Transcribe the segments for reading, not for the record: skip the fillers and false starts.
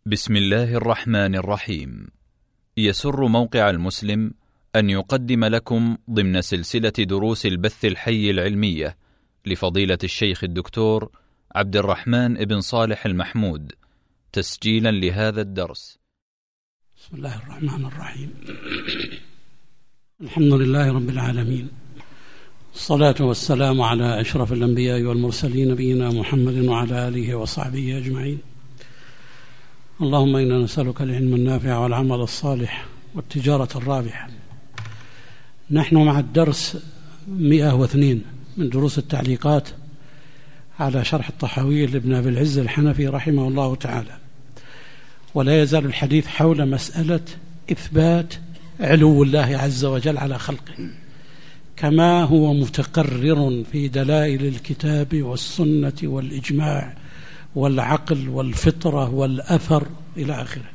بسم الله الرحمن الرحيم. يسر موقع المسلم أن يقدم لكم ضمن سلسلة دروس البث الحي العلمية لفضيلة الشيخ الدكتور عبد الرحمن بن صالح المحمود تسجيلا لهذا الدرس. بسم الله الرحمن الرحيم. الحمد لله رب العالمين، الصلاة والسلام على أشرف الأنبياء والمرسلين نبينا محمد وعلى آله وصحبه أجمعين. اللهم إنا نسألك العلم النافع والعمل الصالح والتجارة الرابحة. نحن مع الدرس 102 من دروس التعليقات على شرح الطحاوي لابن أبي العز الحنفي رحمه الله تعالى، ولا يزال الحديث حول مسألة إثبات علو الله عز وجل على خلقه كما هو متقرر في دلائل الكتاب والسنة والإجماع والعقل والفطرة والأثر إلى آخره.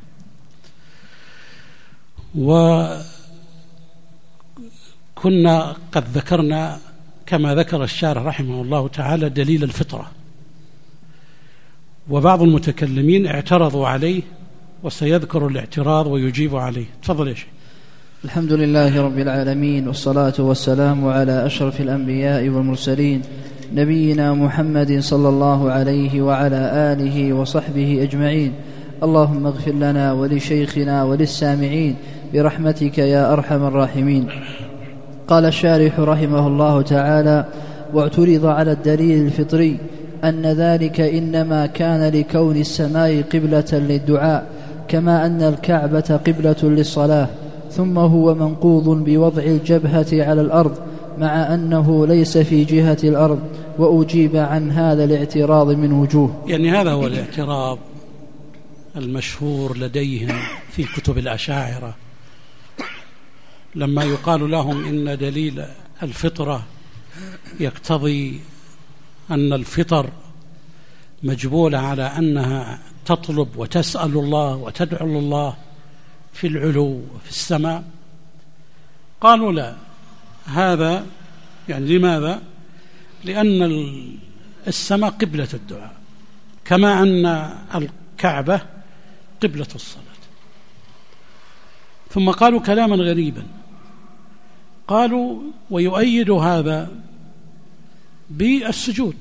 وكنا قد ذكرنا كما ذكر الشارح رحمه الله تعالى دليل الفطرة، وبعض المتكلمين اعترضوا عليه وسيذكر الاعتراض ويجيب عليه. تفضل يا شيخ. الحمد لله رب العالمين، والصلاة والسلام على أشرف الأنبياء والمرسلين نبينا محمد صلى الله عليه وعلى آله وصحبه أجمعين. اللهم اغفر لنا ولشيخنا وللسامعين برحمتك يا أرحم الراحمين. قال الشارح رحمه الله تعالى: واعترض على الدليل الفطري أن ذلك إنما كان لكون السماء قبلة للدعاء كما أن الكعبة قبلة للصلاة، ثم هو منقوض بوضع الجبهة على الأرض مع أنه ليس في جهة الأرض، وأجيب عن هذا الاعتراض من وجوه. يعني هذا هو الاعتراض المشهور لديهم في كتب الأشاعرة، لما يقال لهم إن دليل الفطرة يقتضي أن الفطر مجبولة على أنها تطلب وتسأل الله وتدعو الله في العلو في السماء. قالوا لا، هذا يعني لماذا؟ لأن السماء قبلة الدعاء كما أن الكعبة قبلة الصلاة. ثم قالوا كلاما غريبا، قالوا ويؤيد هذا بالسجود.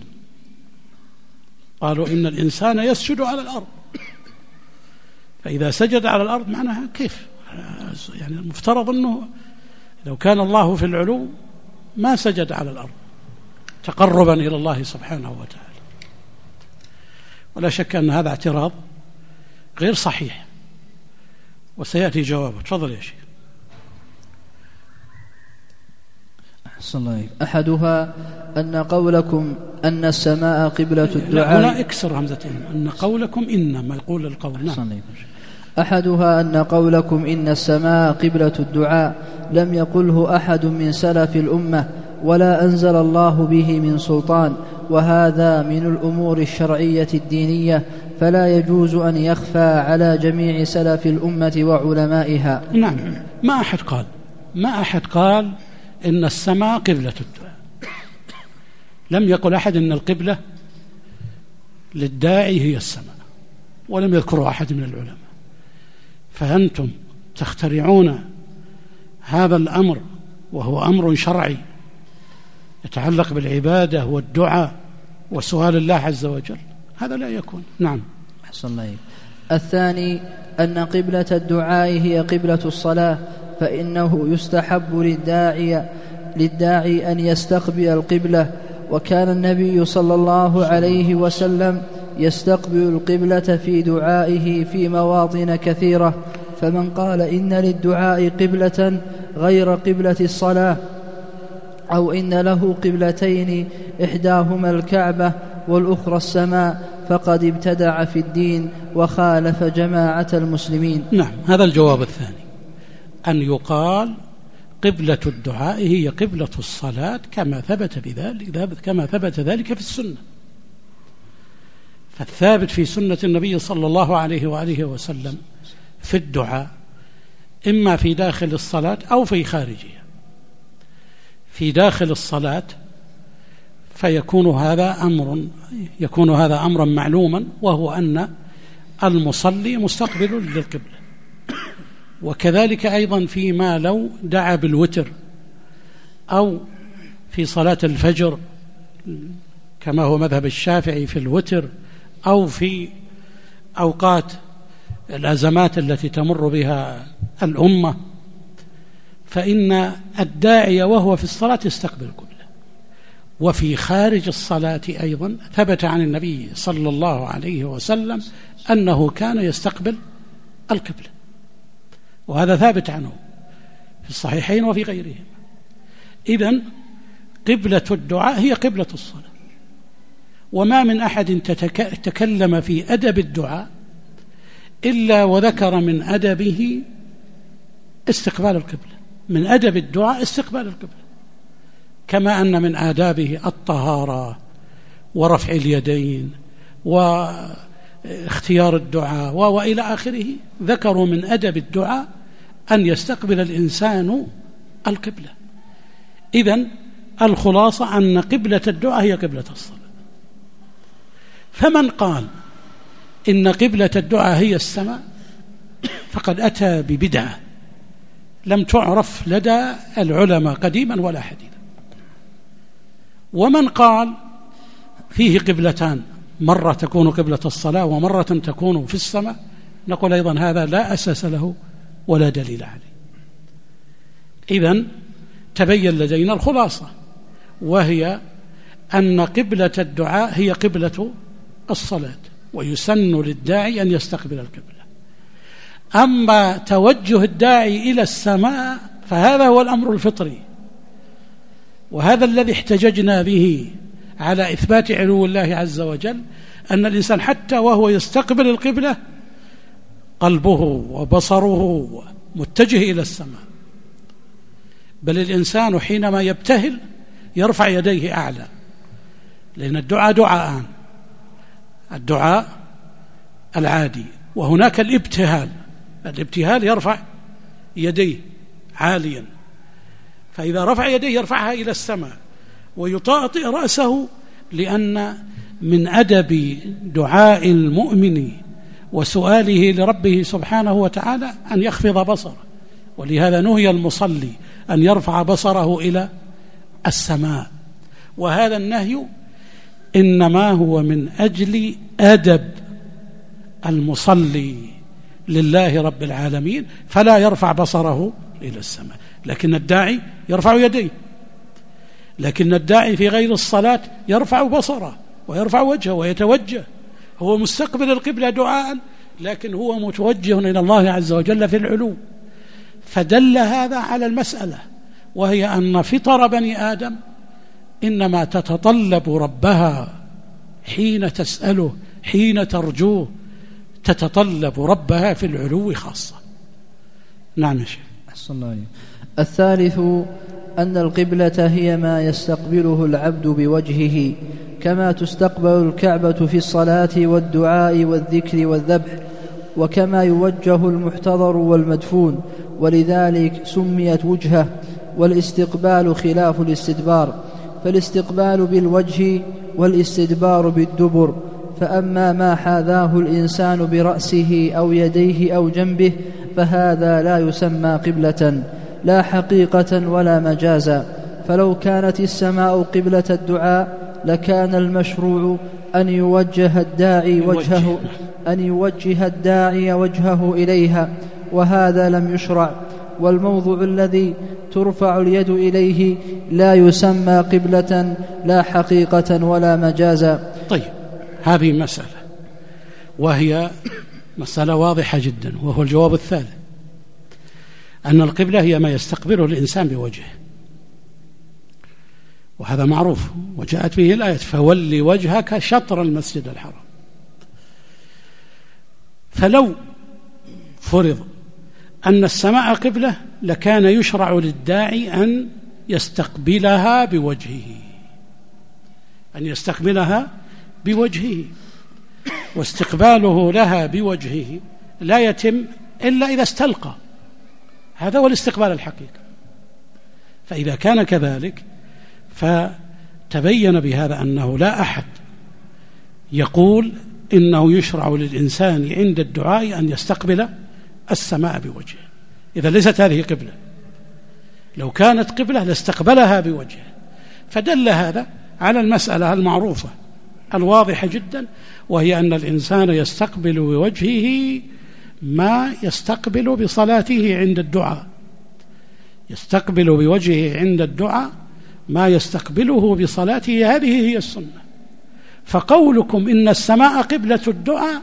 قالوا إن الإنسان يسجد على الأرض، فإذا سجد على الأرض معناها كيف؟ يعني المفترض أنه لو كان الله في العلو ما سجد على الأرض تقربا إلى الله سبحانه وتعالى. ولا شك أن هذا اعتراض غير صحيح، وسيأتي جوابه. تفضل يا شيخ. أحدها أن قولكم أن السماء قبلة الدعاء. هنا اكسر همزتين، أن قولكم إنما يقول القول. نعم. أحدها أن قولكم إن السماء قبلة الدعاء لم يقله أحد من سلف الأمة ولا أنزل الله به من سلطان، وهذا من الأمور الشرعية الدينية، فلا يجوز أن يخفى على جميع سلف الأمة وعلمائها. نعم، ما أحد قال إن السماء قبلة الدعاء. لم يقل أحد إن القبلة للداعي هي السماء، ولم يذكره أحد من العلماء. فأنتم تخترعون هذا الأمر وهو أمر شرعي يتعلق بالعبادة والدعاء وسؤال الله عز وجل، هذا لا يكون. نعم. أحسن الله. الثاني أن قبلة الدعاء هي قبلة الصلاة، فإنه يستحب للداعي أن يستقبل القبلة، وكان النبي صلى الله عليه وسلم يستقبل القبلة في دعائه في مواطن كثيرة. فمن قال إن للدعاء قبلة غير قبلة الصلاة، أو إن له قبلتين إحداهما الكعبة والأخرى السماء، فقد ابتدع في الدين وخالف جماعة المسلمين. نعم، هذا الجواب الثاني، أن يقال قبلة الدعاء هي قبلة الصلاة كما ثبت ذلك في السنة. فالثابت في سنة النبي صلى الله عليه وآله وسلم في الدعاء إما في داخل الصلاة أو في خارجها. في داخل الصلاة فيكون هذا أمرا معلوما، وهو أن المصلي مستقبل للقبلة. وكذلك أيضا فيما لو دعا بالوتر أو في صلاة الفجر كما هو مذهب الشافعي في الوتر، أو في أوقات الأزمات التي تمر بها الأمة، فإن الداعي وهو في الصلاة يستقبل القبلة. وفي خارج الصلاة أيضا ثبت عن النبي صلى الله عليه وسلم أنه كان يستقبل القبلة، وهذا ثابت عنه في الصحيحين وفي غيرهم. إذن قبلة الدعاء هي قبلة الصلاة، وما من أحد تكلم في أدب الدعاء إلا وذكر من أدبه استقبال القبلة، من أدب الدعاء استقبال القبلة، كما أن من آدابه الطهارة ورفع اليدين واختيار الدعاء وإلى آخره. ذكروا من أدب الدعاء أن يستقبل الإنسان القبلة. إذن الخلاصة أن قبلة الدعاء هي قبلة الصلاة. فمن قال إن قبلة الدعاء هي السماء فقد أتى ببدعة لم تعرف لدى العلماء قديما ولا حديثا. ومن قال فيه قبلتان، مرة تكون قبلة الصلاة ومرة تكون في السماء، نقول أيضا هذا لا أساس له ولا دليل عليه. إذن تبين لدينا الخلاصة، وهي أن قبلة الدعاء هي قبلة الصلاة، ويسن للداعي أن يستقبل القبلة. أما توجه الداعي إلى السماء فهذا هو الأمر الفطري، وهذا الذي احتججنا به على إثبات علو الله عز وجل، أن الإنسان حتى وهو يستقبل القبلة قلبه وبصره متجه إلى السماء، بل الإنسان حينما يبتهل يرفع يديه أعلى، لأن الدعاء دعاءان: الدعاء العادي وهناك الابتهال. الابتهال يرفع يديه عاليا، فإذا رفع يديه يرفعها إلى السماء ويطأطئ رأسه، لأن من أدب دعاء المؤمن وسؤاله لربه سبحانه وتعالى أن يخفض بصره، ولهذا نهي المصلي أن يرفع بصره إلى السماء. وهذا النهي إنما هو من أجل أدب المصلي لله رب العالمين، فلا يرفع بصره إلى السماء. لكن الداعي يرفع يديه، لكن الداعي في غير الصلاة يرفع بصره ويرفع وجهه ويتوجه، هو مستقبل القبلة دعاء، لكن هو متوجه إلى الله عز وجل في العلو. فدل هذا على المسألة، وهي أن فطر بني آدم إنما تتطلب ربها حين تسأله، حين ترجوه، تتطلب ربها في العلو خاصة. نعم يا شيخ. أحسن الله عليك. الثالث أن القبلة هي ما يستقبله العبد بوجهه، كما تستقبل الكعبة في الصلاة والدعاء والذكر والذبح، وكما يوجه المحتضر والمدفون، ولذلك سميت وجهة. والاستقبال خلاف الاستدبار، فالاستقبال بالوجه والاستدبار بالدبر. فأما ما حاذاه الإنسان برأسه أو يديه أو جنبه فهذا لا يسمى قبلة، لا حقيقة ولا مجازا. فلو كانت السماء قبلة الدعاء لكان المشروع أن يوجه الداعي وجهه إليها، وهذا لم يشرع. والموضع الذي ترفع اليد إليه لا يسمى قبلة، لا حقيقة ولا مجازا. طيب، هذه مسألة، وهي مسألة واضحة جدا، وهو الجواب الثالث: أن القبلة هي ما يستقبله الإنسان بوجهه، وهذا معروف، وجاءت به الآية: فول وجهك شطر المسجد الحرام. فلو فرض أن السماء قبلة لكان يشرع للداعي أن يستقبلها بوجهه، واستقباله لها بوجهه لا يتم إلا إذا استلقى، هذا هو الاستقبال الحقيقي. فإذا كان كذلك فتبين بهذا أنه لا أحد يقول إنه يشرع للإنسان عند الدعاء أن يستقبل السماء بوجهه. إذا ليست هذه قبلة، لو كانت قبلة لاستقبلها بوجهه. فدل هذا على المسألة المعروفة الواضحة جدا، وهي أن الإنسان يستقبل بوجهه ما يستقبل بصلاته عند الدعاء، يستقبل بوجهه عند الدعاء ما يستقبله بصلاته، هذه هي السنة. فقولكم إن السماء قبلة الدعاء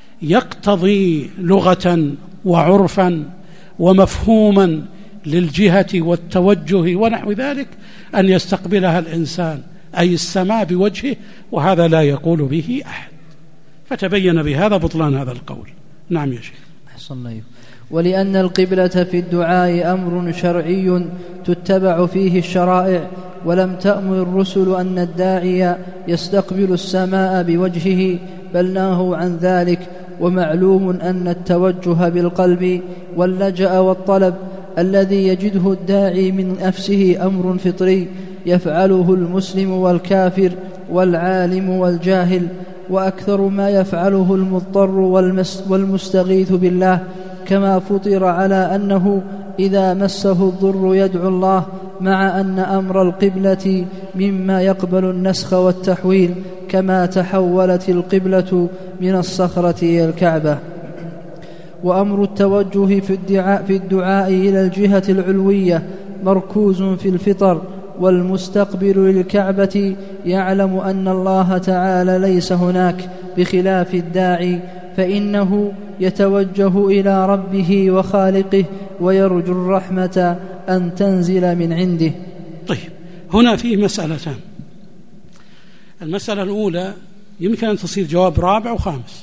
يقتضي لغة وعرفا ومفهوما للجهة والتوجه ونحو ذلك أن يستقبلها الإنسان، أي السماء بوجهه، وهذا لا يقول به أحد. فتبين بهذا بطلان هذا القول. نعم يا شيخ. أحسن الله. ولأن القبلة في الدعاء أمر شرعي تتبع فيه الشرائع، ولم تأمر الرسل أن الداعي يستقبل السماء بوجهه، بل ناهوا عن ذلك. ومعلوم أن التوجه بالقلب واللجأ والطلب الذي يجده الداعي من نفسه أمر فطري يفعله المسلم والكافر والعالم والجاهل، وأكثر ما يفعله المضطر والمستغيث بالله، كما فطر على أنه إذا مسه الضر يدعو الله، مع أن أمر القبلة مما يقبل النسخ والتحويل، كما تحولت القبلة من الصخرة إلى الكعبة. وأمر التوجه في الدعاء إلى الجهة العلوية مركوز في الفطر، والمستقبل للكعبة يعلم أن الله تعالى ليس هناك، بخلاف الداعي فإنه يتوجه إلى ربه وخالقه ويرجو الرحمة أن تنزل من عنده. طيب، هنا فيه مسألتان. المسألة الأولى يمكن أن تصير جواب رابع وخامس.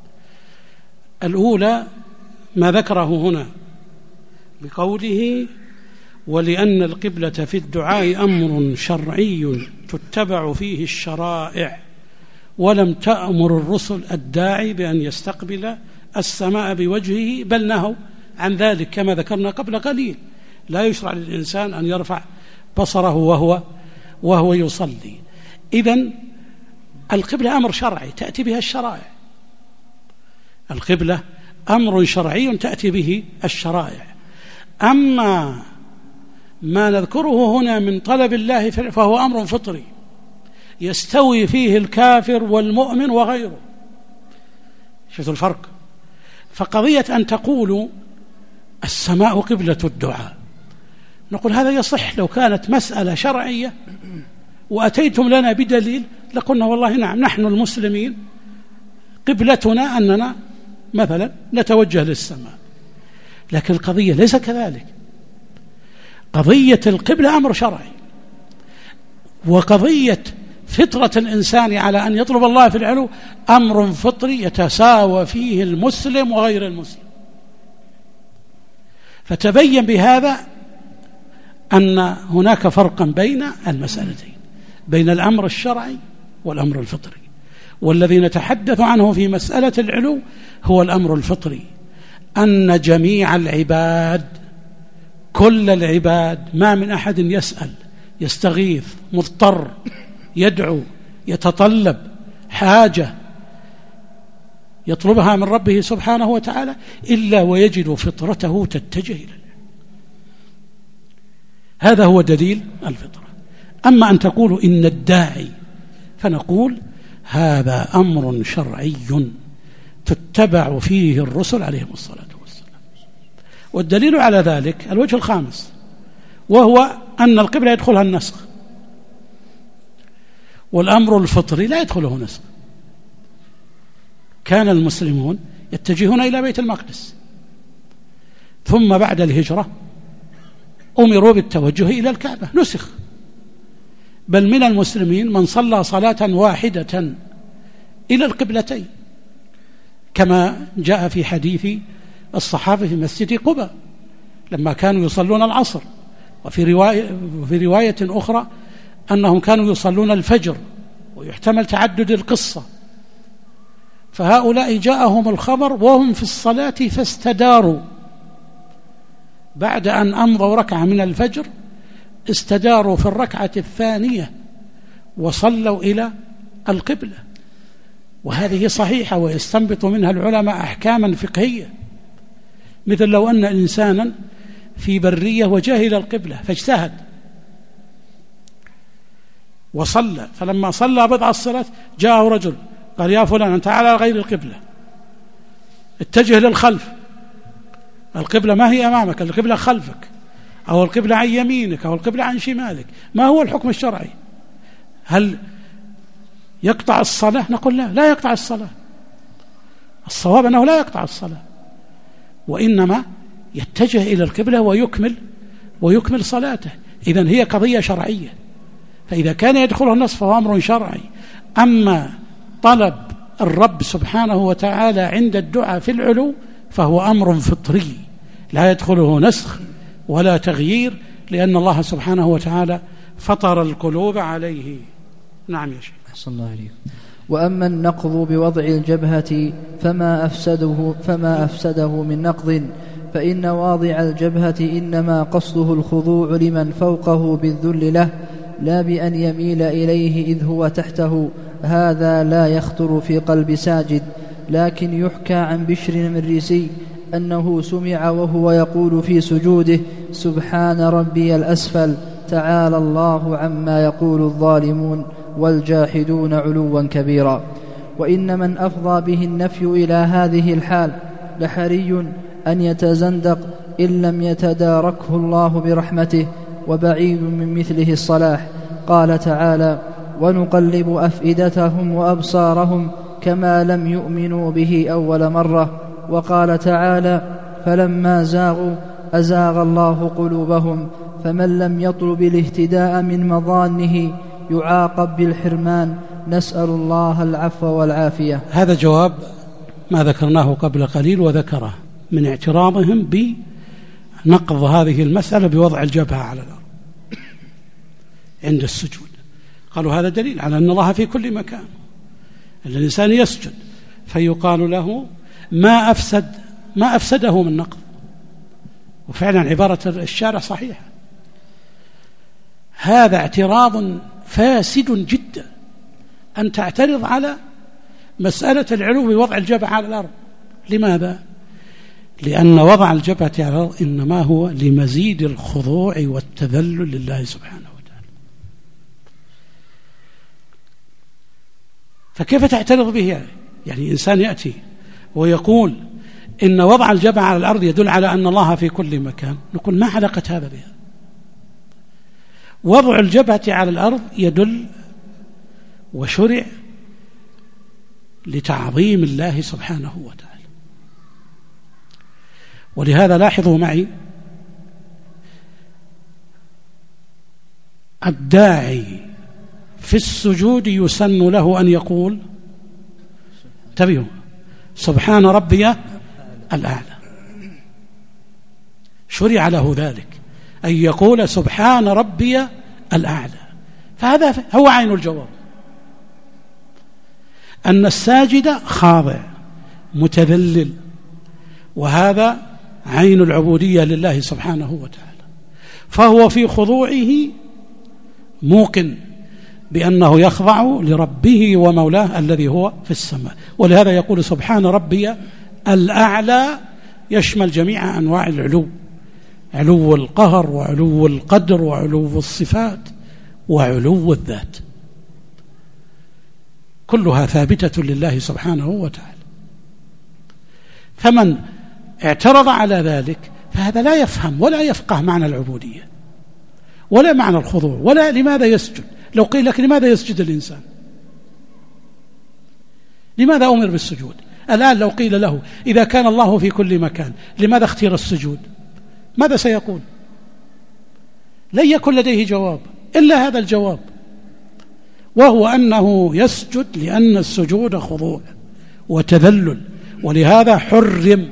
الأولى ما ذكره هنا بقوله ولأن القبلة في الدعاء أمر شرعي تتبع فيه الشرائع، ولم تأمر الرسل الداعي بأن يستقبل السماء بوجهه، بل نهوا عن ذلك كما ذكرنا قبل قليل. لا يشرع للإنسان أن يرفع بصره وهو يصلي. إذن القبلة أمر شرعي تأتي بها الشرائع، القبلة أمر شرعي تأتي به الشرائع. أما ما نذكره هنا من طلب الله فهو أمر فطري يستوي فيه الكافر والمؤمن وغيره. شفتوا الفرق؟ فقضية أن تقولوا السماء قبلة الدعاء، نقول هذا يصح لو كانت مسألة شرعية وأتيتم لنا بدليل لقلنا والله نعم، نحن المسلمين قبلتنا أننا مثلا نتوجه للسماء. لكن القضية ليس كذلك. قضية القبلة أمر شرعي، وقضية فطرة الإنسان على أن يطلب الله في العلو أمر فطري يتساوى فيه المسلم وغير المسلم. فتبين بهذا أن هناك فرقا بين المسألتين، بين الأمر الشرعي والأمر الفطري. والذي نتحدث عنه في مسألة العلو هو الأمر الفطري، أن جميع العباد، كل العباد، ما من أحد يسأل يستغيث مضطر يدعو يتطلب حاجة يطلبها من ربه سبحانه وتعالى إلا ويجد فطرته تتجه إليه. هذا هو دليل الفطرة. أما أن تقولوا إن الداعي، فنقول هذا أمر شرعي تتبع فيه الرسل عليهم الصلاة والسلام. والدليل على ذلك الوجه الخامس، وهو أن القبلة يدخلها النسخ، والأمر الفطري لا يدخله نسخ. كان المسلمون يتجهون إلى بيت المقدس، ثم بعد الهجرة أمروا بالتوجه إلى الكعبة، نسخ. بل من المسلمين من صلى صلاة واحدة إلى القبلتين، كما جاء في حديث الصحابة في مسجد قباء لما كانوا يصلون العصر، وفي رواية أخرى أنهم كانوا يصلون الفجر، ويحتمل تعدد القصة. فهؤلاء جاءهم الخبر وهم في الصلاة فاستداروا، بعد أن أمضوا ركعة من الفجر استداروا في الركعة الثانية وصلوا إلى القبلة. وهذه صحيحة، ويستنبط منها العلماء أحكاما فقهية، مثل لو أن إنسانا في برية وجهل القبلة فاجتهد وصلى، فلما صلى بضع الصلاة جاءه رجل قال يا فلان أنت على غير القبلة، اتجه للخلف، القبلة ما هي أمامك، القبلة خلفك، أو القبلة عن يمينك أو القبلة عن شمالك. ما هو الحكم الشرعي؟ هل يقطع الصلاة؟ نقول لا يقطع الصلاة. الصواب أنه لا يقطع الصلاة، وإنما يتجه إلى القبلة ويكمل صلاته. إذن هي قضية شرعية، فإذا كان يدخله النص فهو أمر شرعي. أما طلب الرب سبحانه وتعالى عند الدعاء في العلو فهو أمر فطري لا يدخله نسخ ولا تغيير، لأن الله سبحانه وتعالى فطر القلوب عليه. نعم يا شيخ. أحسن الله عليك. وأما النقض بوضع الجبهة فما أفسده من نقض، فإن واضع الجبهة إنما قصده الخضوع لمن فوقه بالذل له، لا بأن يميل إليه إذ هو تحته، هذا لا يخطر في قلب ساجد. لكن يحكى عن بشر المريسي أنه سمع وهو يقول في سجوده سبحان ربي الأسفل، تعالى الله عما يقول الظالمون والجاحدون علوا كبيرا. وإن من أفضى به النفي إلى هذه الحال لحري أن يتزندق إن لم يتداركه الله برحمته، وبعيد من مثله الصلاح. قال تعالى ونقلب أفئدتهم وأبصارهم كما لم يؤمنوا به أول مرة. وقال تعالى فلما زاغوا أزاغ الله قلوبهم، فمن لم يطلب الاهتداء من مظانه يعاقب بالحرمان، نسأل الله العفو والعافية. هذا جواب ما ذكرناه قبل قليل وذكره من اعتراضهم بنقض هذه المسألة بوضع الجبهة على الأرض عند السجود. قالوا هذا دليل على أن الله في كل مكان، الإنسان يسجد فيقال له ما أفسده من نقض. وفعلا عبارة الشارع صحيحة. هذا اعتراض فاسد جدا أن تعترض على مسألة العلو بوضع الجبهة على الأرض. لماذا؟ لأن وضع الجبهة على الأرض إنما هو لمزيد الخضوع والتذلل لله سبحانه وتعالى. فكيف تعترض به؟ يعني إنسان يأتي ويقول إن وضع الجبهة على الأرض يدل على أن الله في كل مكان، نقول ما علاقة هذا بها؟ وضع الجبهة على الأرض يدل وشرع لتعظيم الله سبحانه وتعالى. ولهذا لاحظوا معي الداعي في السجود يسن له أن يقول انتبهوا سبحان ربي الأعلى، شرع له ذلك أن يقول سبحان ربي الأعلى. فهذا هو عين الجواب، أن الساجد خاضع متذلل، وهذا عين العبودية لله سبحانه وتعالى. فهو في خضوعه موقن بأنه يخضع لربه ومولاه الذي هو في السماء. ولهذا يقول سبحان ربي الأعلى، يشمل جميع أنواع العلو، علو القهر وعلو القدر وعلو الصفات وعلو الذات، كلها ثابتة لله سبحانه وتعالى. فمن اعترض على ذلك فهذا لا يفهم ولا يفقه معنى العبودية ولا معنى الخضوع ولا لماذا يسجد. لو قيل لك لماذا يسجد الإنسان، لماذا أمر بالسجود؟ الآن لو قيل له إذا كان الله في كل مكان لماذا اختير السجود، ماذا سيقول؟ لن يكن لديه جواب إلا هذا الجواب، وهو أنه يسجد لأن السجود خضوع وتذلل، ولهذا حرم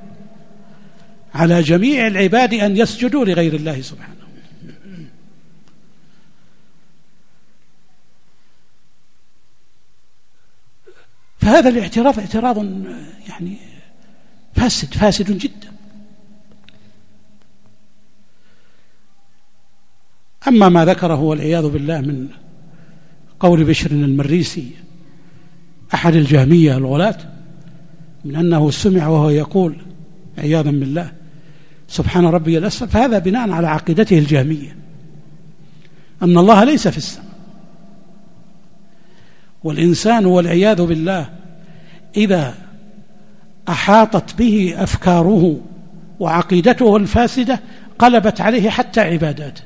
على جميع العباد أن يسجدوا لغير الله سبحانه. فهذا الاعتراض اعتراض يعني فاسد جدا. أما ما ذكره والعياذ بالله من قول بشر المريسي أحد الجهمية الغلاة من أنه سمع وهو يقول عياذا بالله سبحان ربي الأسفل، فهذا بناء على عقيدته الجهمية أن الله ليس في السماء. والإنسان والعياذ بالله إذا أحاطت به أفكاره وعقيدته الفاسدة قلبت عليه حتى عباداته،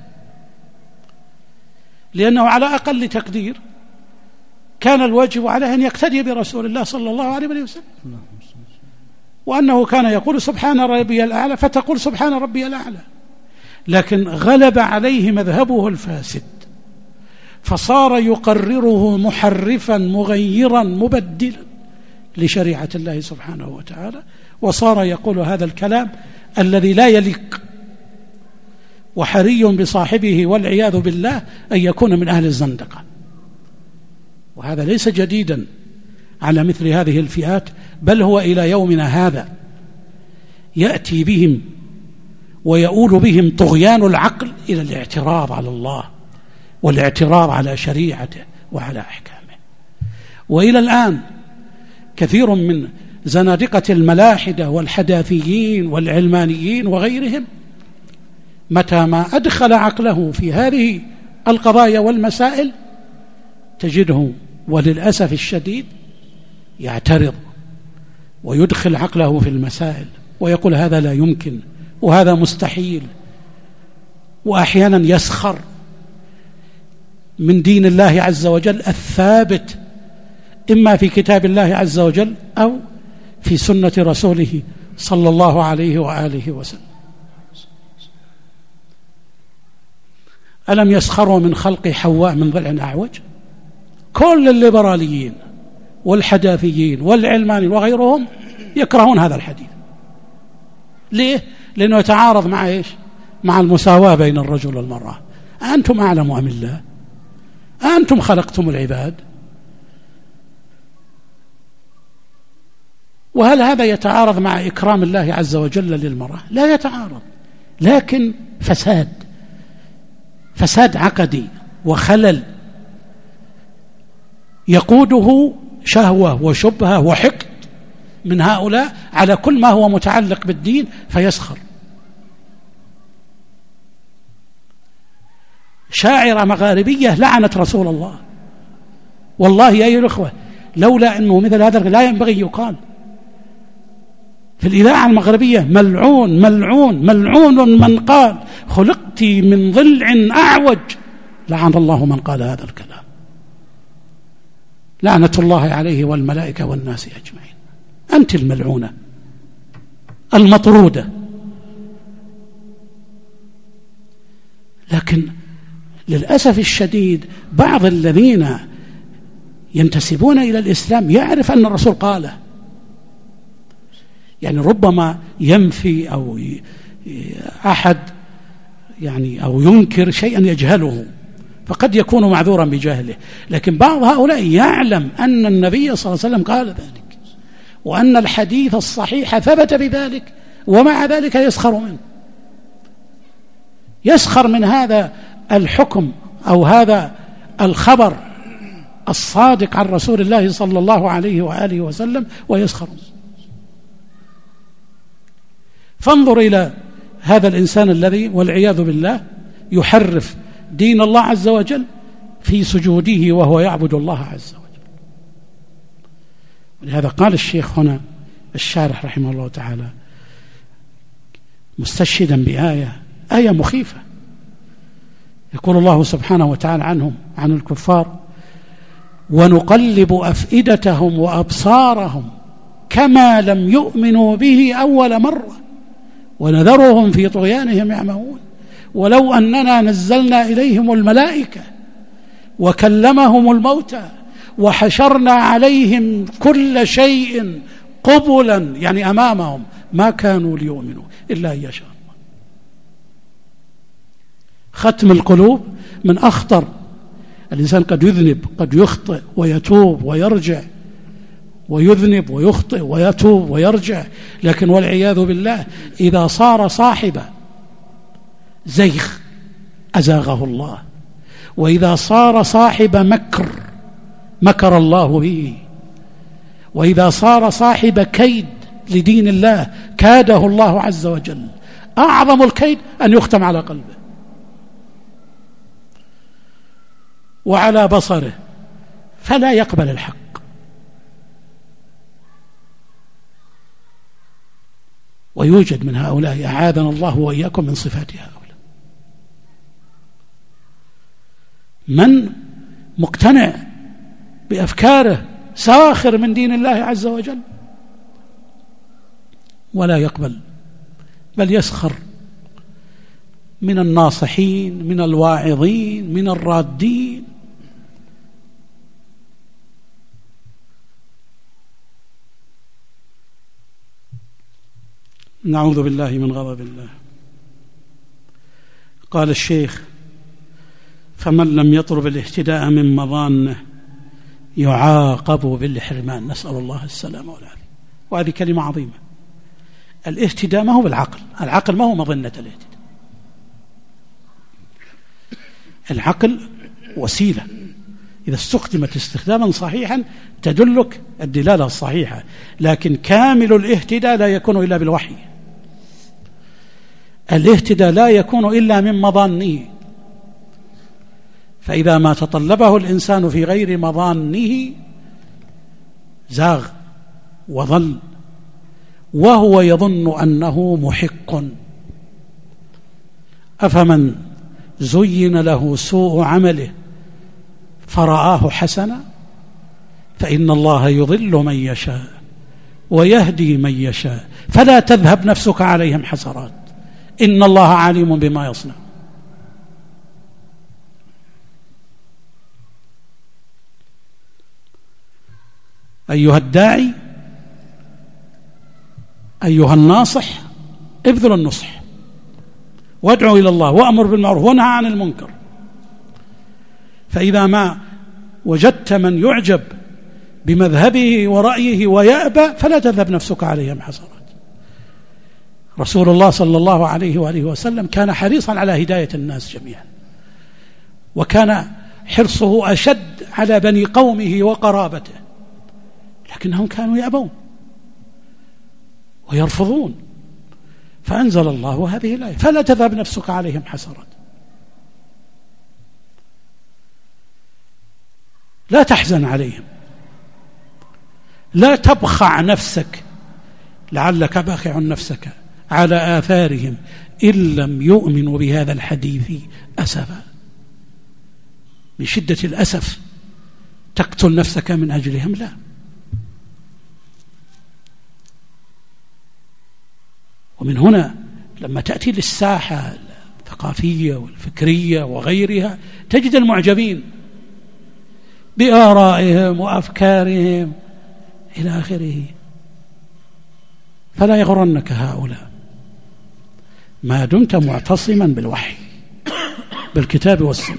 لأنه على أقل تقدير كان الواجب عليه أن يقتدي برسول الله صلى الله عليه وسلم، وأنه كان يقول سبحان ربي الأعلى فتقول سبحان ربي الأعلى، لكن غلب عليه مذهبه الفاسد فصار يقرره محرفا مغيرا مبدلا لشريعة الله سبحانه وتعالى، وصار يقول هذا الكلام الذي لا يليق، وحري بصاحبه والعياذ بالله أن يكون من أهل الزندقة. وهذا ليس جديدا على مثل هذه الفئات، بل هو إلى يومنا هذا يأتي بهم ويؤول بهم طغيان العقل إلى الاعتراض على الله والاعتراض على شريعته وعلى أحكامه. وإلى الآن كثير من زنادقة الملاحدة والحداثيين والعلمانيين وغيرهم متى ما أدخل عقله في هذه القضايا والمسائل تجده وللأسف الشديد يعترض ويدخل عقله في المسائل ويقول هذا لا يمكن وهذا مستحيل، وأحيانا يسخر من دين الله عز وجل الثابت إما في كتاب الله عز وجل أو في سنة رسوله صلى الله عليه وآله وسلم. ألم يسخروا من خلق حواء من ضلع أعوج؟ كل الليبراليين والحداثيين والعلمانيين وغيرهم يكرهون هذا الحديث. ليه؟ لأنه يتعارض مع إيش؟ مع المساواة بين الرجل والمرأة. أنتم أعلم أم الله؟ أنتم خلقتم العباد؟ وهل هذا يتعارض مع إكرام الله عز وجل للمرأة؟ لا يتعارض، لكن فساد عقدي وخلل يقوده شهوة وشبهة وحقد من هؤلاء على كل ما هو متعلق بالدين فيسخر. شاعرة مغاربية لعنت رسول الله، والله يا أيها الأخوة لولا أنه مثل هذا لا ينبغي يقال في الإذاعة المغربية ملعون ملعون ملعون من قال خلقت من ضلع أعوج، لعن الله من قال هذا الكلام، لعنة الله عليه والملائكة والناس أجمعين. أنت الملعونة المطرودة. لكن للأسف الشديد بعض الذين ينتسبون إلى الإسلام يعرف أن الرسول قاله، يعني ربما ينفي أو أحد يعني أو ينكر شيئا يجهله فقد يكون معذورا بجهله، لكن بعض هؤلاء يعلم أن النبي صلى الله عليه وسلم قال ذلك وأن الحديث الصحيح ثبت بذلك، ومع ذلك يسخر من هذا الحكم أو هذا الخبر الصادق عن رسول الله صلى الله عليه وآله وسلم ويسخر. فانظر إلى هذا الإنسان الذي والعياذ بالله يحرف دين الله عز وجل في سجوده وهو يعبد الله عز وجل. ولهذا قال الشيخ هنا الشارح رحمه الله تعالى مستشهدا بآية مخيفة، يقول الله سبحانه وتعالى عنهم عن الكفار ونقلب أفئدتهم وأبصارهم كما لم يؤمنوا به أول مرة ونذرهم في طغيانهم يعمهون ولو أننا نزلنا إليهم الملائكة وكلمهم الموتى وحشرنا عليهم كل شيء قبلا يعني أمامهم ما كانوا ليؤمنوا إلا أن يشاء الله. ختم القلوب من أخطر. الإنسان قد يذنب قد يخطئ ويتوب ويرجع ويذنب ويخطئ ويتوب ويرجع، لكن والعياذ بالله إذا صار صاحب زيغ أزاغه الله، وإذا صار صاحب مكر الله به وإذا صار صاحب كيد لدين الله كاده الله عز وجل. أعظم الكيد أن يختم على قلبه وعلى بصره فلا يقبل الحق. ويوجد من هؤلاء أعاذنا الله وإياكم من صفات هؤلاء من مقتنع بأفكاره ساخر من دين الله عز وجل ولا يقبل، بل يسخر من الناصحين، من الواعظين، من الرادين. نعوذ بالله من غضب الله. قال الشيخ: فمن لم يطلب الاهتداء من مظانه يعاقب بالحرمان، نسأل الله السلامة والعافية. وهذه كلمة عظيمة. الاهتداء ما هو بالعقل، العقل ما هو مظنة الاهتداء، العقل وسيلة إذا استخدمت استخداما صحيحا تدلك الدلالة الصحيحة، لكن كامل الاهتداء لا يكون إلا بالوحي. الاهتداء لا يكون إلا من مظانه، فإذا ما تطلبه الإنسان في غير مظانه زاغ وضل وهو يظن أنه محق. أفمن زين له سوء عمله فرآه حسنا فإن الله يضل من يشاء ويهدي من يشاء فلا تذهب نفسك عليهم حسرات إن الله عليم بما يصنع. أيها الداعي، أيها الناصح، ابذل النصح وادعو إلى الله وأمر بالمعروف وانهى عن المنكر. فإذا ما وجدت من يعجب بمذهبه ورأيه ويأبى فلا تذهب نفسك عليهم حسرات. رسول الله صلى الله عليه وآله وسلم كان حريصا على هداية الناس جميعا، وكان حرصه أشد على بني قومه وقرابته، لكنهم كانوا يأبون ويرفضون، فأنزل الله هذه الآية: فلا تذهب نفسك عليهم حسرات. لا تحزن عليهم، لا تبخع نفسك، لعلك باخع نفسك على آثارهم إن لم يؤمنوا بهذا الحديث أسفا. من شدة الأسف تقتل نفسك من أجلهم؟ لا. ومن هنا لما تأتي للساحة الثقافية والفكرية وغيرها تجد المعجبين بآرائهم وأفكارهم إلى آخره. فلا يغرنك هؤلاء ما دمت معتصما بالوحي، بالكتاب والسنة.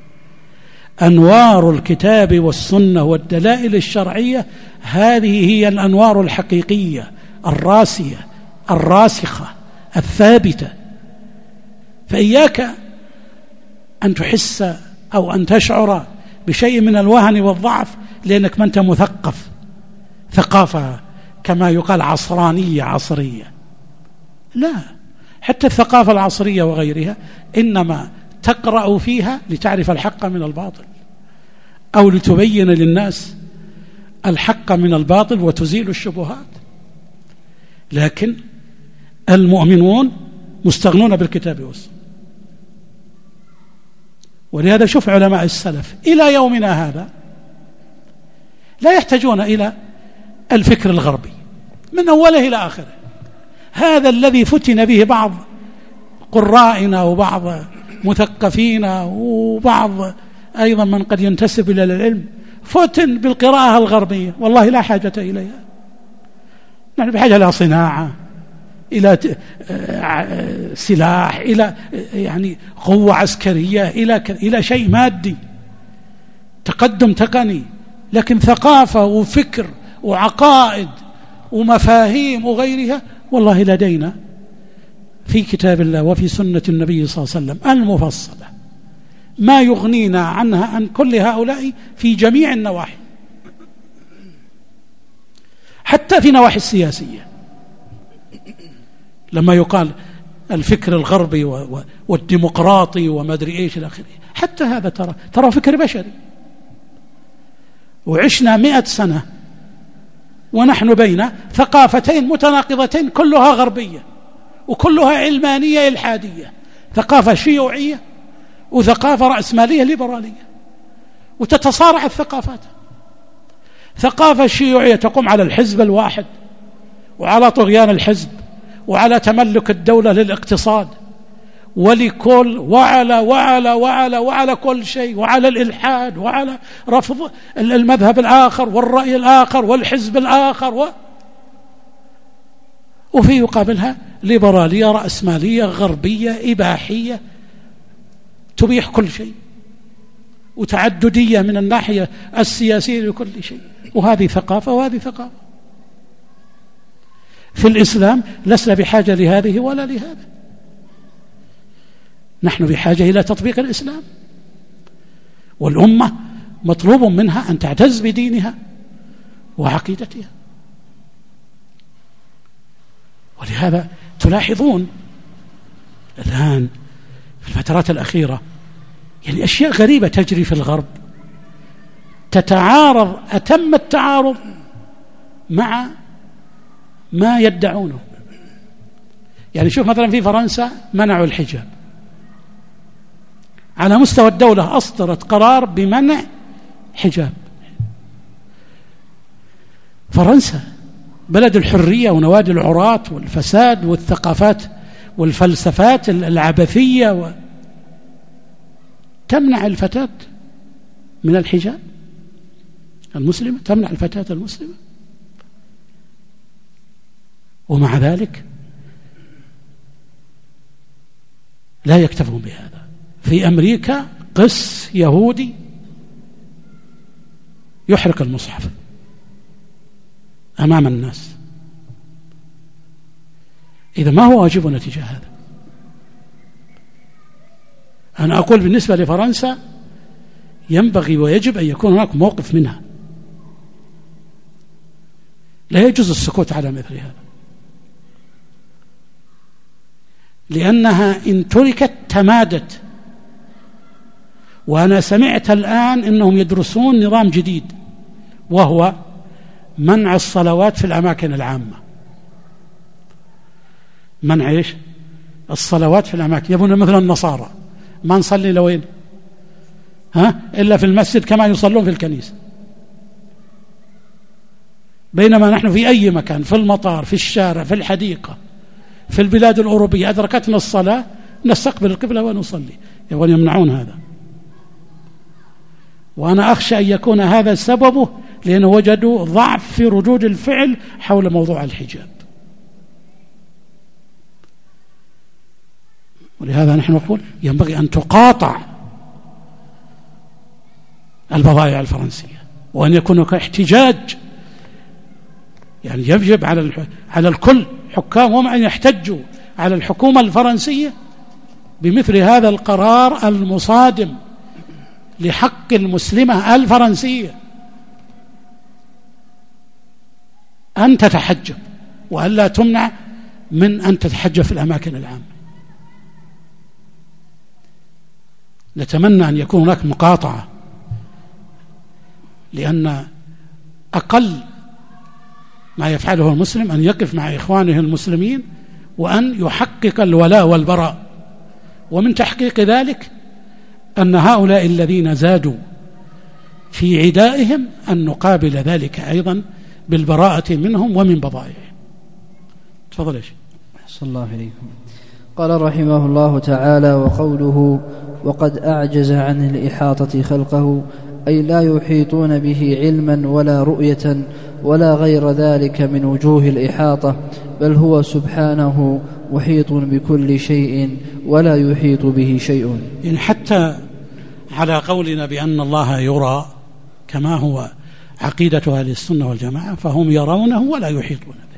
أنوار الكتاب والسنة والدلائل الشرعية هذه هي الأنوار الحقيقية الراسية الراسخة الثابتة. فإياك أن تحس أو أن تشعر بشيء من الوهن والضعف لأنك ما أنت مثقف ثقافة كما يقال عصرانية عصرية. لا، حتى الثقافة العصرية وغيرها إنما تقرأ فيها لتعرف الحق من الباطل أو لتبين للناس الحق من الباطل وتزيل الشبهات. لكن المؤمنون مستغنون بالكتاب والسنة. ولهذا شوف علماء السلف إلى يومنا هذا لا يحتاجون إلى الفكر الغربي من أوله إلى آخره. هذا الذي فتن به بعض قرائنا وبعض مثقفينا وبعض أيضا من قد ينتسب إلى العلم فتن بالقراءة الغربية، والله لا حاجة إليها. نحن بحاجة إلى صناعة، إلى سلاح، إلى يعني قوة عسكرية، إلى شيء مادي، تقدم تقني. لكن ثقافة وفكر وعقائد ومفاهيم وغيرها والله لدينا في كتاب الله وفي سنة النبي صلى الله عليه وسلم المفصلة ما يغنينا عنها عن كل هؤلاء في جميع النواحي. حتى في نواحي السياسية، لما يقال الفكر الغربي والديمقراطي وما أدري إيش إلى آخره، حتى هذا ترى فكر بشري. وعشنا 100 سنة ونحن بين ثقافتين متناقضتين كلها غربية وكلها علمانية إلحادية، ثقافة شيوعية وثقافة رأسمالية ليبرالية، وتتصارع الثقافات. ثقافة شيوعية تقوم على الحزب الواحد وعلى طغيان الحزب وعلى تملك الدولة للاقتصاد ولكل وعلى كل شيء، وعلى الإلحاد وعلى رفض المذهب الآخر والرأي الآخر والحزب الآخر وفي يقابلها ليبرالية رأسمالية غربية إباحية تبيح كل شيء، وتعددية من الناحية السياسية لكل شيء. وهذه ثقافة وهذه ثقافة. في الإسلام لسنا بحاجة لهذه ولا لهذا، نحن بحاجة إلى تطبيق الإسلام، والأمة مطلوب منها أن تعتز بدينها وعقيدتها. ولهذا تلاحظون الآن في الفترات الأخيرة يعني أشياء غريبة تجري في الغرب، تتعارض أتم التعارض مع ما يدعونه. يعني شوف مثلا في فرنسا منعوا الحجاب، على مستوى الدولة أصدرت قرار بمنع حجاب. فرنسا بلد الحرية ونوادي العراة والفساد والثقافات والفلسفات العبثية، تمنع الفتاة من الحجاب المسلمة، تمنع الفتاة المسلمة. ومع ذلك لا يكتفون بهذا. في أمريكا قس يهودي يحرق المصحف أمام الناس. إذا ما هو واجبنا تجاه هذا؟ أنا أقول بالنسبة لفرنسا ينبغي ويجب أن يكون هناك موقف منها، لا يجوز السكوت على مثل هذا، لأنها إن تركت تمادت. وأنا سمعت الآن أنهم يدرسون نظام جديد، وهو منع الصلوات في الأماكن العامة. منع إيش؟ الصلوات في الأماكن. يبون مثل النصارى ما نصلي لوين؟ إلا في المسجد كما يصلون في الكنيسة، بينما نحن في أي مكان، في المطار، في الشارع، في الحديقة، في البلاد الأوروبية أدركتنا الصلاة نستقبل القبلة ونصلي. يبون يمنعون هذا، وأنا أخشى أن يكون هذا سببه، لأنه وجدوا ضعف في ردود الفعل حول موضوع الحجاب. ولهذا نحن نقول ينبغي أن تقاطع البضائع الفرنسية، وأن يكون هناك احتجاج. يعني يجب على الكل حكام وهم أن يحتجوا على الحكومة الفرنسية بمثل هذا القرار المصادم لحق المسلمة الفرنسية أن تتحجب، وأن لا تمنع من أن تتحجب في الأماكن العامة. نتمنى أن يكون هناك مقاطعة، لأن أقل ما يفعله المسلم أن يقف مع إخوانه المسلمين وأن يحقق الولاء والبراء. ومن تحقيق ذلك أن هؤلاء الذين زادوا في عدائهم أن نقابل ذلك أيضا بالبراءة منهم ومن بضائعهم. تفضل يا شيخ. أحسن الله إليكم. قال رحمه الله تعالى: وقوله وقد أعجز عن الإحاطة خلقه، أي لا يحيطون به علما ولا رؤية ولا غير ذلك من وجوه الإحاطة، بل هو سبحانه محيط بكل شيء ولا يحيط به شيء. يعني حتى على قولنا بأن الله يرى كما هو عقيدة أهل السنة والجماعة، فهم يرونه ولا يحيطون به.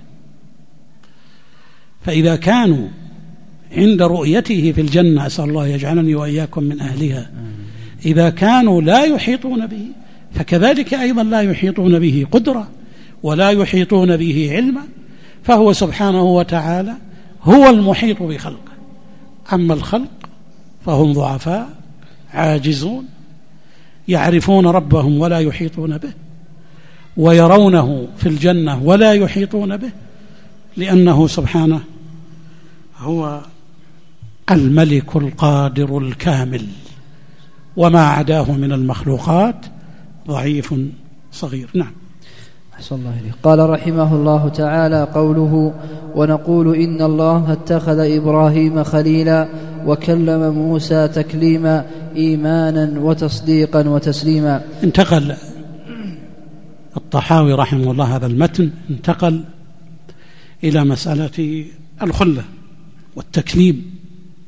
فإذا كانوا عند رؤيته في الجنة، أسأل الله يجعلني وإياكم من أهلها، إذا كانوا لا يحيطون به، فكذلك أيضا لا يحيطون به قدرة ولا يحيطون به علما، فهو سبحانه وتعالى هو المحيط بخلقه. أما الخلق فهم ضعفاء عاجزون، يعرفون ربهم ولا يحيطون به، ويرونه في الجنة ولا يحيطون به، لأنه سبحانه هو الملك القادر الكامل، وما عداه من المخلوقات ضعيف صغير. نعم. أحسن الله إليك. قال رحمه الله تعالى: قوله: ونقول إن الله اتخذ إبراهيم خليلا وكلم موسى تكليما إيمانا وتصديقا وتسليما. انتقل الطحاوي رحمه الله هذا المتن، انتقل إلى مسألة الخلة والتكليم،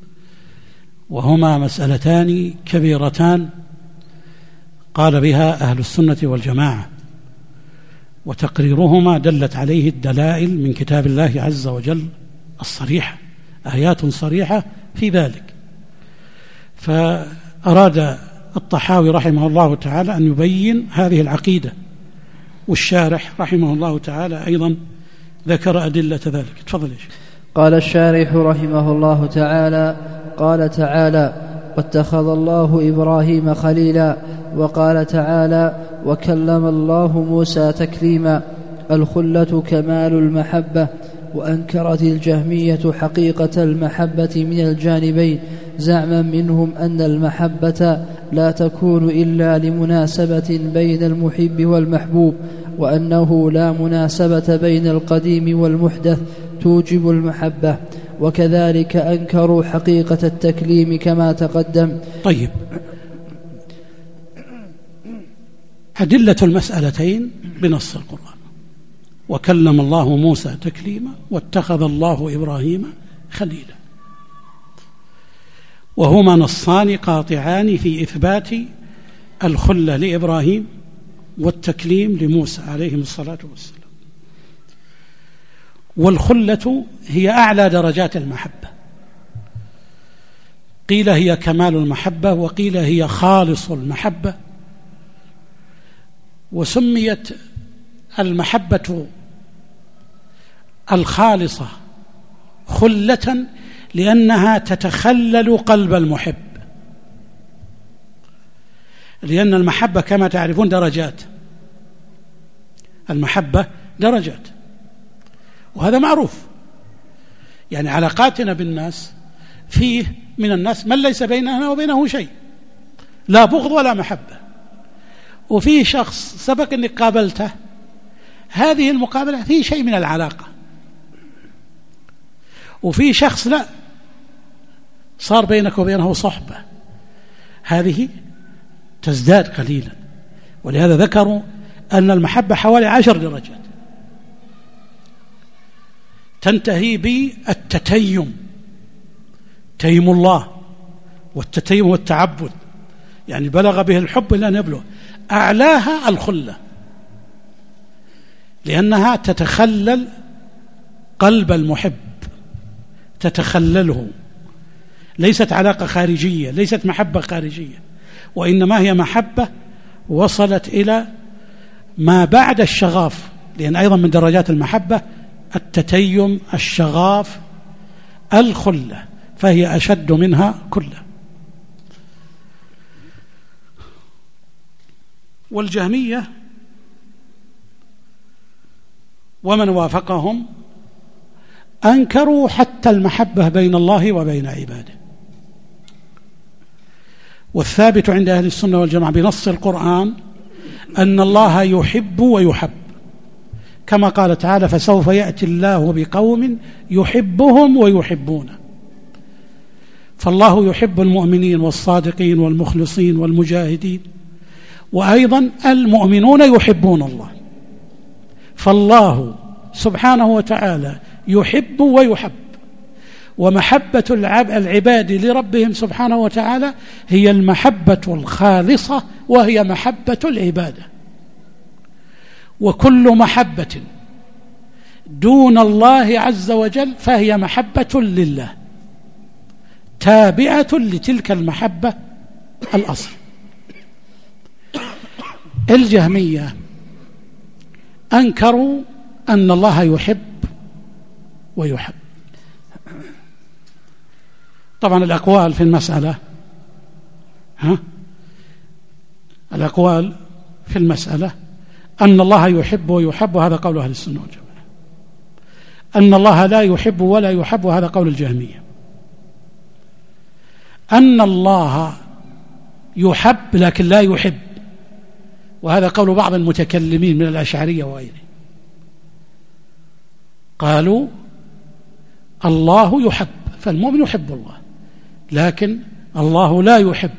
وهما مسألتان كبيرتان قال بها أهل السنة والجماعة، وتقريرهما دلت عليه الدلائل من كتاب الله عز وجل الصريحة، آيات صريحة في ذلك. فأراد الطحاوي رحمه الله تعالى أن يبين هذه العقيدة، والشارح رحمه الله تعالى أيضا ذكر أدلة ذلك. تفضل. قال الشارح رحمه الله تعالى: قال تعالى: واتخذ الله إبراهيم خليلا، وقال تعالى: وكلم الله موسى تكليما. الخلة كمال المحبة. وأنكرت الجهمية حقيقة المحبة من الجانبين، زعما منهم أن المحبة لا تكون إلا لمناسبة بين المحب والمحبوب، وأنه لا مناسبة بين القديم والمحدث توجب المحبة، وكذلك أنكروا حقيقة التكليم كما تقدم. طيب، أدلة المسألتين بنص القرآن: وكلم الله موسى تكليما، واتخذ الله إبراهيم خليلا، وهما نصان قاطعان في إثبات الخلة لإبراهيم والتكليم لموسى عليهم الصلاة والسلام. والخلة هي أعلى درجات المحبة، قيل هي كمال المحبة، وقيل هي خالص المحبة. وسميت المحبة الخالصة خلة لأنها تتخلل قلب المحب، لأن المحبة كما تعرفون درجات، المحبة درجات، وهذا معروف. يعني علاقاتنا بالناس، فيه من الناس من ليس بيننا وبينه شيء، لا بغض ولا محبة، وفيه شخص سبق أنك قابلته، هذه المقابلة فيه شيء من العلاقة، وفيه شخص لا، صار بينك وبينه صحبة، هذه تزداد قليلا. ولهذا ذكروا أن المحبة حوالي 10 درجات، تنتهي بالتتيم، تيم الله، والتتيم والتعبد، يعني بلغ به الحب إلى أن يبلغ. أعلاها الخلة، لأنها تتخلل قلب المحب، تتخلله، ليست علاقة خارجية، ليست محبة خارجية، وإنما هي محبة وصلت إلى ما بعد الشغاف، لأن أيضا من درجات المحبة التتيم، الشغاف، الخلة، فهي أشد منها كلها. والجهمية ومن وافقهم أنكروا حتى المحبة بين الله وبين عباده. والثابت عند أهل السنة والجماعة بنص القرآن أن الله يحب ويحب، كما قال تعالى: فسوف يأتي الله بقوم يحبهم ويحبونه. فالله يحب المؤمنين والصادقين والمخلصين والمجاهدين، وأيضا المؤمنون يحبون الله. فالله سبحانه وتعالى يحب ويحب، ومحبة العباد لربهم سبحانه وتعالى هي المحبة الخالصة، وهي محبة العبادة. وكل محبة دون الله عز وجل فهي محبة لله، تابعة لتلك المحبة الأصل. الجهمية أنكروا أن الله يحب ويحب. طبعا الأقوال في المسألة الأقوال في المسألة أن الله يحب ويحب، وهذا قول أهل السنة والجماعة. أن الله لا يحب ولا يحب، وهذا قول الجهمية. أن الله يحب لكن لا يحب، وهذا قول بعض المتكلمين من الأشعرية وغيره. قالوا الله يحب، فالمؤمن يحب الله، لكن الله لا يحب.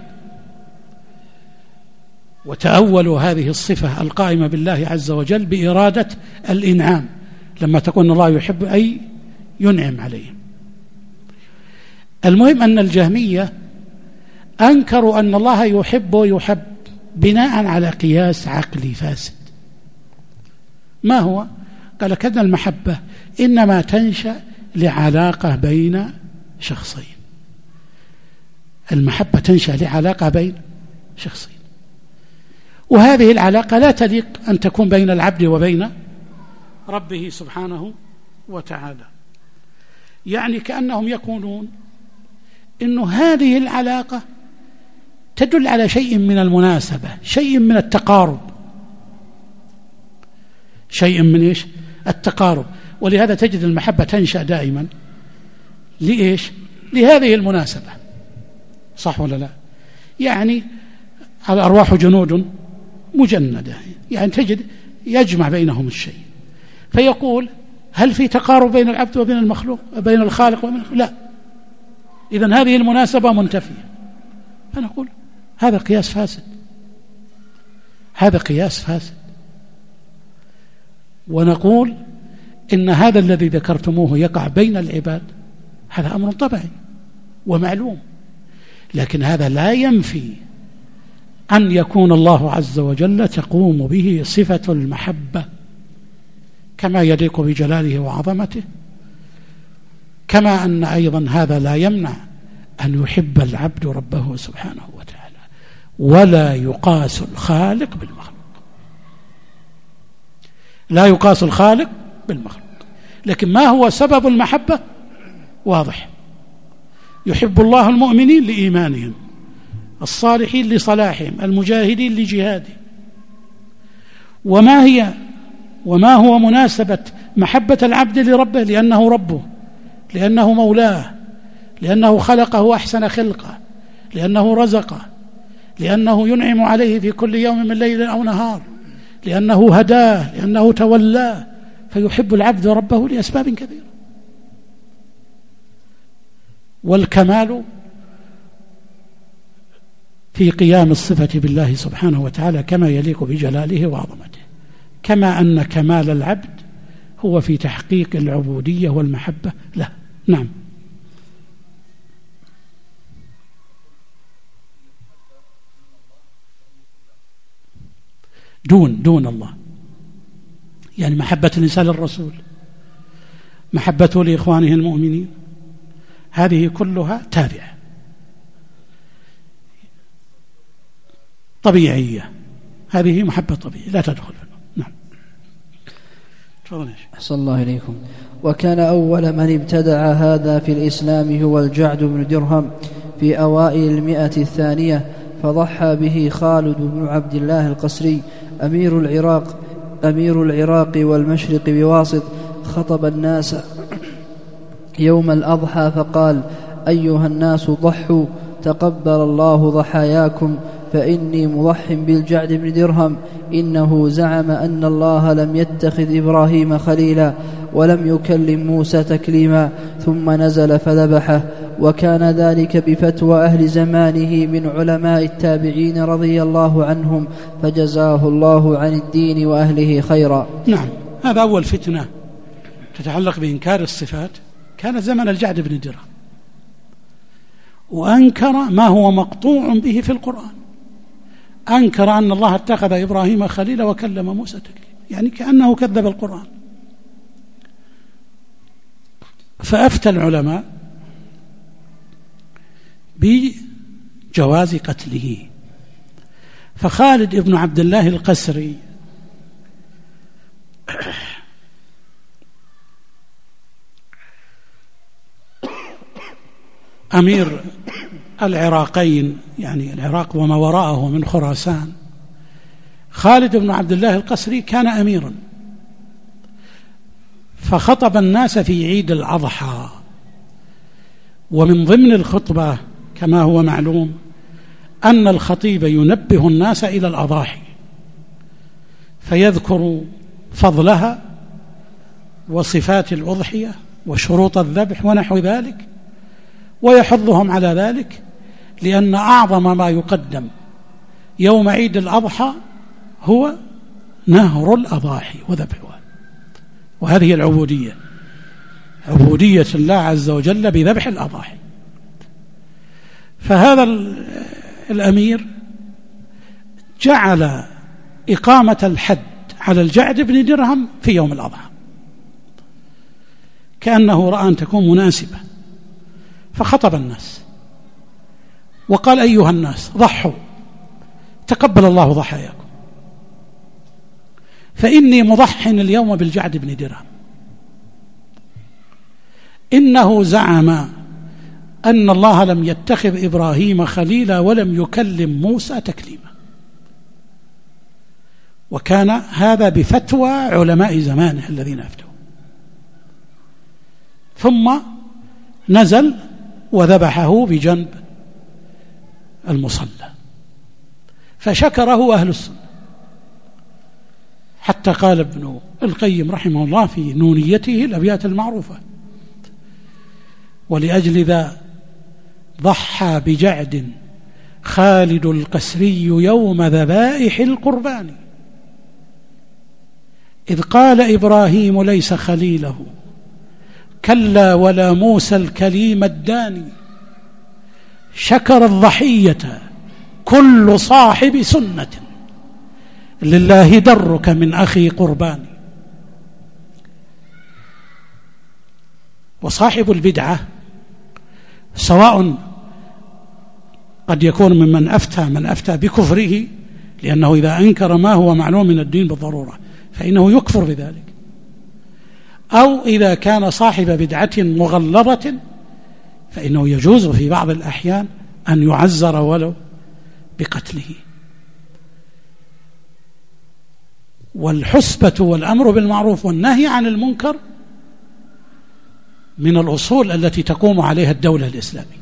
وتأولوا هذه الصفة القائمة بالله عز وجل بإرادة الإنعام، لما تكون الله يحب أي ينعم عليهم. المهم أن الجهمية أنكروا أن الله يحب ويحب بناء على قياس عقلي فاسد. ما هو؟ قال كأن المحبة إنما تنشأ لعلاقة بين شخصين. المحبة تنشأ لعلاقة بين شخصين، وهذه العلاقة لا تليق أن تكون بين العبد وبين ربه سبحانه وتعالى. يعني كأنهم يقولون إن هذه العلاقة تدل على شيء من المناسبة، شيء من التقارب، شيء من إيش؟ التقارب. ولهذا تجد المحبة تنشأ دائما لإيش؟ لهذه المناسبة، صح ولا لا؟ يعني الأرواح جنود مجندة، يعني تجد يجمع بينهم الشيء، فيقول هل في تقارب بين العبد وبين المخلوق، بين الخالق وبين المخلوق؟ لا. إذن هذه المناسبة منتفية. فنقول هذا قياس فاسد، هذا قياس فاسد. ونقول إن هذا الذي ذكرتموه يقع بين العباد، هذا أمر طبيعي ومعلوم، لكن هذا لا ينفي أن يكون الله عز وجل تقوم به صفة المحبة كما يليق بجلاله وعظمته، كما أن أيضا هذا لا يمنع أن يحب العبد ربه سبحانه وتعالى. ولا يقاس الخالق بالمخلوق، لا يقاس الخالق بالمخلوق. لكن ما هو سبب المحبة؟ واضح. يحب الله المؤمنين لإيمانهم، الصالحين لصلاحهم، المجاهدين لجهادهم. وما هو مناسبة محبة العبد لربه؟ لأنه ربه، لأنه مولاه، لأنه خلقه أحسن خلقه، لأنه رزقه، لأنه ينعم عليه في كل يوم من ليل أو نهار، لأنه هداه، لأنه تولاه. فيحب العبد ربه لأسباب كثيرة. والكمال في قيام الصفة بالله سبحانه وتعالى كما يليق بجلاله وعظمته، كما أن كمال العبد هو في تحقيق العبودية والمحبة له. نعم. دون الله، يعني محبة الإنسان للرسول، محبته لإخوانه المؤمنين، هذه كلها تابعة طبيعية، هذه محبة طبيعية لا تدخل في نعم. أحسن الله إليكم. وكان أول من ابتدع هذا في الإسلام هو الجعد بن درهم في أوائل 100 فضحى به خالد بن عبد الله القسري أمير العراق والمشرق بواسط، خطب الناس يوم الأضحى فقال: أيها الناس ضحوا تقبل الله ضحاياكم، فإني مضح بالجعد بن درهم، إنه زعم أن الله لم يتخذ إبراهيم خليلا ولم يكلم موسى تكليما، ثم نزل فذبحه. وكان ذلك بفتوى أهل زمانه من علماء التابعين رضي الله عنهم، فجزاه الله عن الدين وأهله خيرا. نعم، هذا أول فتنة تتعلق بإنكار الصفات كان زمن الجعد بن درهم، وأنكر ما هو مقطوع به في القرآن، أنكر أن الله اتخذ إبراهيم خليلا وكلم موسى تكليما، يعني كأنه كذب القرآن. فأفتى العلماء بجواز قتله. فخالد بن عبد الله القسري أمير العراقين، يعني العراق وما وراءه من خراسان، خالد بن عبد الله القسري، كان أميرا، فخطب الناس في عيد الأضحى، ومن ضمن الخطبة كما هو معلوم أن الخطيب ينبه الناس إلى الأضاحي، فيذكر فضلها وصفات الأضحية وشروط الذبح ونحو ذلك، ويحضهم على ذلك، لأن أعظم ما يقدم يوم عيد الأضحى هو نهر الأضاحي وذبحها، وهذه العبودية، عبودية الله عز وجل بذبح الأضاحي. فهذا الأمير جعل إقامة الحد على الجعد بن درهم في يوم الأضحى، كأنه رأى أن تكون مناسبة، فخطب الناس وقال: أيها الناس، ضحوا، تقبل الله ضحاياكم، فإني مضح اليوم بالجعد بن درهم. إنه زعم أن الله لم يتخذ إبراهيم خليلا ولم يكلم موسى تكليما، وكان هذا بفتوى علماء زمانه الذين أفتوا. ثم نزل وذبحه بجنب المصلى، فشكره أهل السنة، حتى قال ابن القيم رحمه الله في نونيته الأبيات المعروفة: ولأجل ذا ضحى بجعد خالد القسري يوم ذبائح القربان، إذ قال إبراهيم ليس خليله كلا ولا موسى الكليم الداني، شكر الضحية كل صاحب سنة لله درك من أخي قربان. وصاحب البدعة سواء قد يكون ممن أفتى بكفره، لأنه إذا أنكر ما هو معلوم من الدين بالضرورة فإنه يكفر بذلك، أو إذا كان صاحب بدعة مغلظة فإنه يجوز في بعض الأحيان أن يعزر ولو بقتله. والحسبة والأمر بالمعروف والنهي عن المنكر من الأصول التي تقوم عليها الدولة الإسلامية.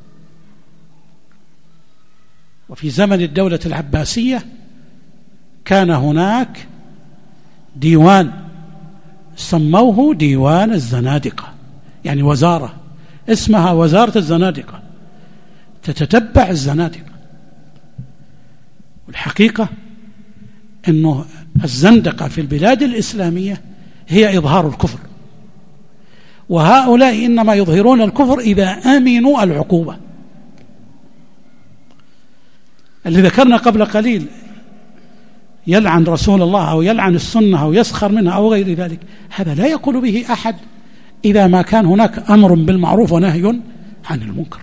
وفي زمن الدولة العباسية كان هناك ديوان سموه ديوان الزنادقة، يعني وزارة اسمها وزارة الزنادقة تتتبع الزنادقة. والحقيقة أنه الزندقة في البلاد الإسلامية هي إظهار الكفر، وهؤلاء إنما يظهرون الكفر إذا آمنوا العقوبة. اللي ذكرنا قبل قليل يلعن رسول الله أو يلعن السنة أو يسخر منها أو غير ذلك، هذا لا يقول به أحد إذا ما كان هناك أمر بالمعروف ونهي عن المنكر.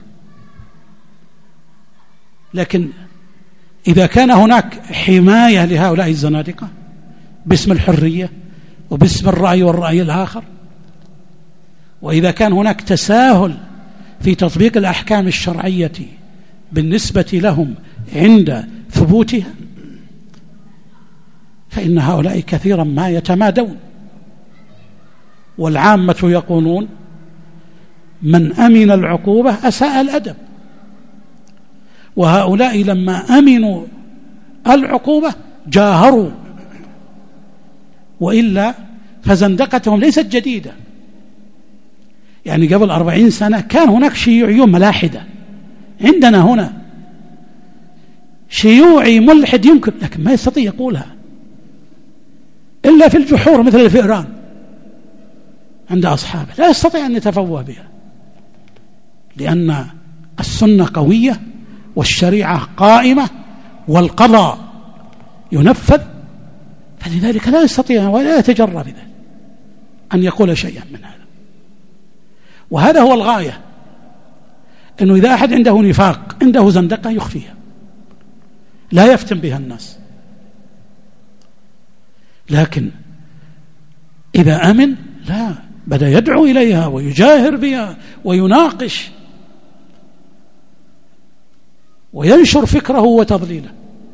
لكن إذا كان هناك حماية لهؤلاء الزنادقة باسم الحرية وباسم الرأي والرأي الآخر، وإذا كان هناك تساهل في تطبيق الأحكام الشرعية بالنسبة لهم عند ثبوتها، فإن هؤلاء كثيرا ما يتمادون. والعامة يقولون من أمن العقوبة أساء الأدب، وهؤلاء لما أمنوا العقوبة جاهروا، وإلا فزندقتهم ليست جديدة. يعني قبل 40 سنة كان هناك شيوعيون ملاحدة، عندنا هنا شيوعي ملحد يمكن، لكن ما يستطيع يقولها إلا في الجحور مثل الفئران عند أصحابه، لا يستطيع أن يتفوه بها، لأن السنة قوية والشريعة قائمة والقضاء ينفذ، فلذلك لا يستطيع ولا يتجرأ بذلك أن يقول شيئا من هذا. وهذا هو الغاية، أنه إذا أحد عنده نفاق عنده زندقة يخفيها، لا يفتن بها الناس. لكن إذا أمن لا، بدأ يدعو إليها ويجاهر بها ويناقش وينشر فكره وتضليله.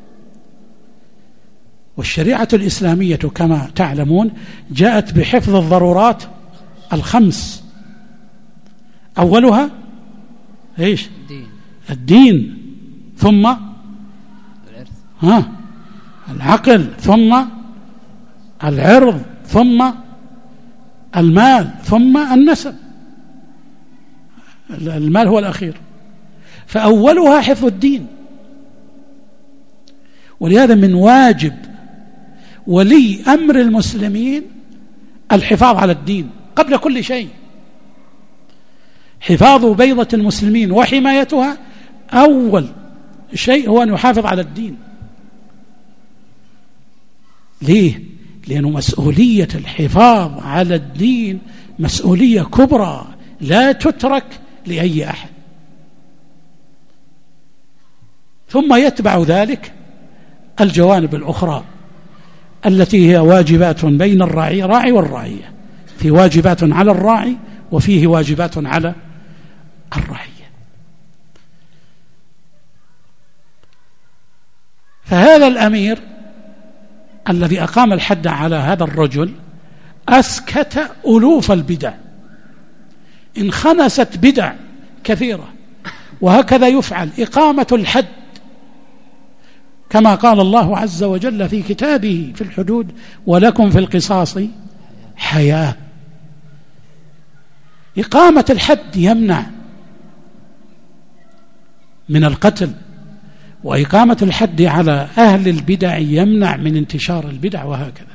والشريعة الإسلامية كما تعلمون جاءت بحفظ الضرورات الخمس، أولها إيش؟ الدين، ثم العقل، ثم العرض، ثم المال، ثم النسب. المال هو الأخير، فأولها حفظ الدين. ولهذا من واجب ولي أمر المسلمين الحفاظ على الدين قبل كل شيء. حفاظ بيضة المسلمين وحمايتها أول شيء هو أن يحافظ على الدين. ليه؟ لأنه مسؤولية الحفاظ على الدين مسؤولية كبرى لا تترك لأي أحد. ثم يتبع ذلك الجوانب الأخرى التي هي واجبات بين الراعي والرعية. في واجبات على الراعي وفيه واجبات على الرعية. فهذا الأمير الذي أقام الحد على هذا الرجل أسكت ألوف البدع، انخنست بدع كثيرة. وهكذا يفعل إقامة الحد كما قال الله عز وجل في كتابه في الحدود: ولكم في القصاص حياة. إقامة الحد يمنع من القتل، وإقامة الحد على أهل البدع يمنع من انتشار البدع، وهكذا.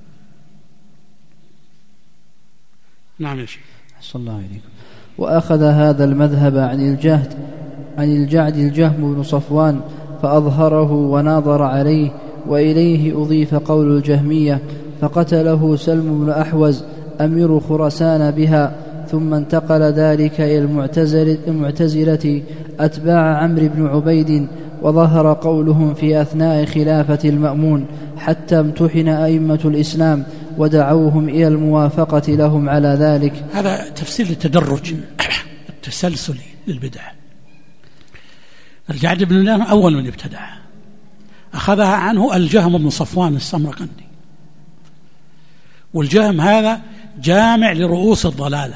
نعم يا شيخ. أحسن الله إليكم. وأخذ هذا المذهب عن الجعد الجهم بن صفوان فأظهره وناظر عليه، وإليه أضيف قول الجهمية، فقتله سلم بن أحوز أمير خراسان بها، ثم انتقل ذلك إلى المعتزلة أتباع عمرو بن عبيد، وظهر قولهم في أثناء خلافة المأمون حتى امتحن أئمة الإسلام ودعوهم إلى الموافقة لهم على ذلك. هذا تفسير التدرج التسلسلي للبدع. الجعد بن الله أول من ابتدع، أخذها عنه الجهم بن صفوان السمرقندي. والجهم هذا جامع لرؤوس الضلالة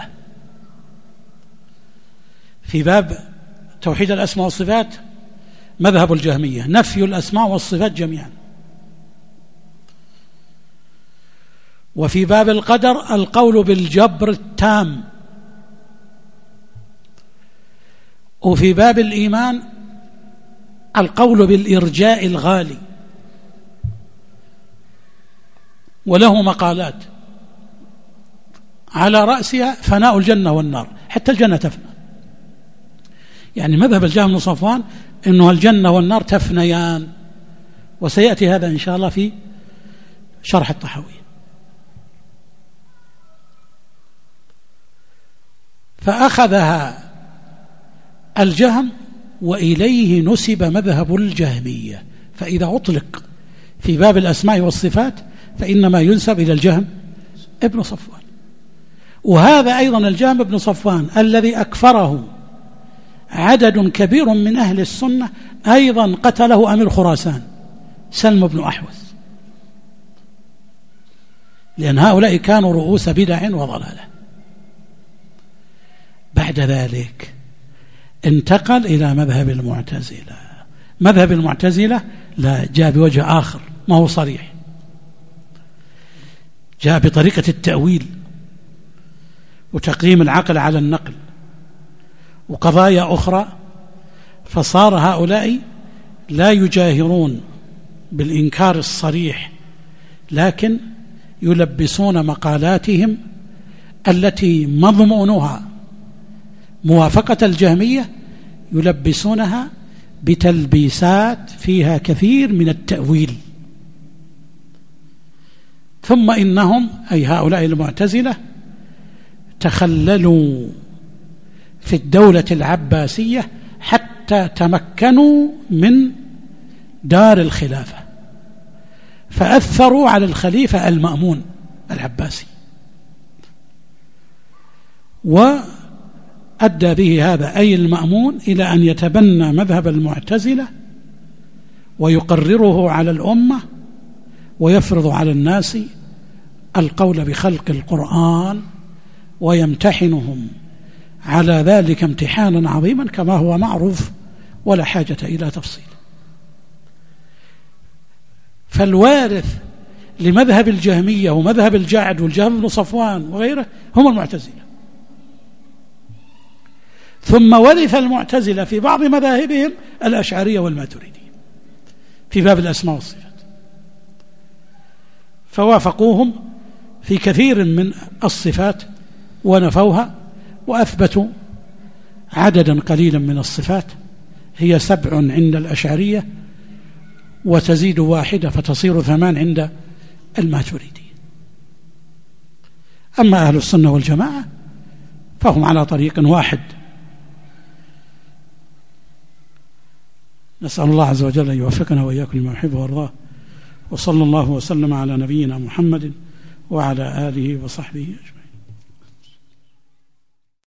في باب توحيد الأسماء والصفات. مذهب الجهمية نفي الأسماء والصفات جميعا. وفي باب القدر القول بالجبر التام. وفي باب الإيمان القول بالإرجاء الغالي. وله مقالات على رأسها فناء الجنة والنار، حتى الجنة تفنى. يعني مذهب الجهم بن صفوان إنه الجنة والنار تفنيان، وسيأتي هذا إن شاء الله في شرح الطحاوي. فأخذها الجهم وإليه نسب مذهب الجهمية. فإذا أطلق في باب الأسماء والصفات فإنما ينسب إلى الجهم ابن صفوان. وهذا أيضا الجهم ابن صفوان الذي أكفره عدد كبير من أهل السنة أيضا قتله أمير خراسان سلم بن أحوز، لأن هؤلاء كانوا رؤوس بدع وضلالة. بعد ذلك انتقل إلى مذهب المعتزلة. مذهب المعتزلة لا، جاء بوجه آخر ما هو صريح، جاء بطريقة التأويل وتقديم العقل على النقل وقضايا أخرى. فصار هؤلاء لا يجاهرون بالإنكار الصريح، لكن يلبسون مقالاتهم التي مضمونها موافقة الجهمية، يلبسونها بتلبيسات فيها كثير من التأويل. ثم إنهم أي هؤلاء المعتزلة تخللوا في الدولة العباسية حتى تمكنوا من دار الخلافة، فأثروا على الخليفة المأمون العباسي وأدى به هذا أي المأمون إلى أن يتبنى مذهب المعتزلة ويقرره على الأمة ويفرض على الناس القول بخلق القرآن ويمتحنهم على ذلك امتحانا عظيما كما هو معروف ولا حاجة إلى تفصيل. فالوارث لمذهب الجهمية ومذهب الجعد والجهم بن صفوان وغيره هم المعتزلة، ثم ورث المعتزلة في بعض مذاهبهم الأشعرية والماتريدية في باب الأسماء والصفات، فوافقوهم في كثير من الصفات ونفوها وأثبتوا عددا قليلا من الصفات، هي 7 عند الأشعرية وتزيد 1 فتصير 8 عند الماتريدي. أما أهل السنة والجماعة فهم على طريق واحد. نسأل الله عز وجل أن يوفقنا وإياكم لما يحب ويرضاه، وصلى الله وسلم على نبينا محمد وعلى آله وصحبه أجمعين.